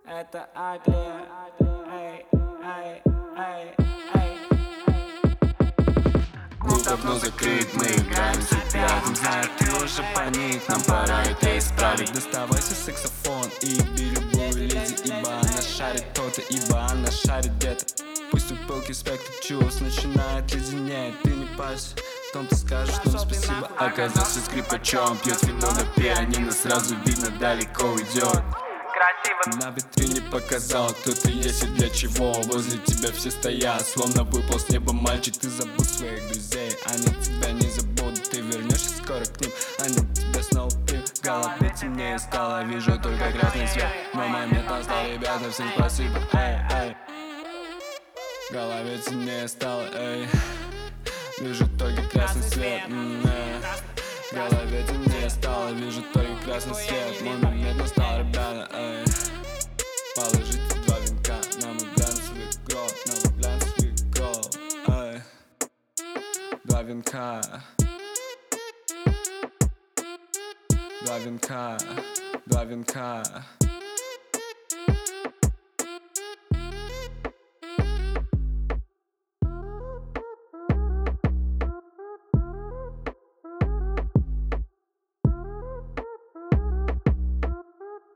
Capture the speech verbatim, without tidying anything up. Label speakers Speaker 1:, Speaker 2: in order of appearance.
Speaker 1: Это Англия. Эй, эй, эй, эй.
Speaker 2: Клуб давно закрыт, мы играем за пятым. Знаю, ты уже паник, нам пора это исправить.
Speaker 3: Доставайся саксофон и бери любую леди, ибо она шарит то-то, ибо она шарит где-то. Пусть у пылки спектр чувств начинает леденеть. Ты не парься, потом ты скажешь нам спасибо.
Speaker 2: Оказался скрипачом, пьет вино на пианино. Сразу видно, далеко уйдет.
Speaker 3: На витрине показал, кто ты есть и для чего.
Speaker 2: Возле тебя все стоят, словно выпал с неба мальчик.
Speaker 3: Ты забудь своих друзей, они тебя не забудут. Ты вернешься скоро к ним, они тебя снова примут. В голове темнее стало, вижу только красный свет. Мой момент настал, ребята, всем спасибо. Эй, эй. В голове темнее стало, эй. Вижу только красный свет. М-м-м. В голове темнее стало, вижу только красный свет. Мой момент настал, ребята, эй. Положите два венка на мой глянцевый гроб, на мой глянцевый гроб, эй. Два венка. Два венка, два венка.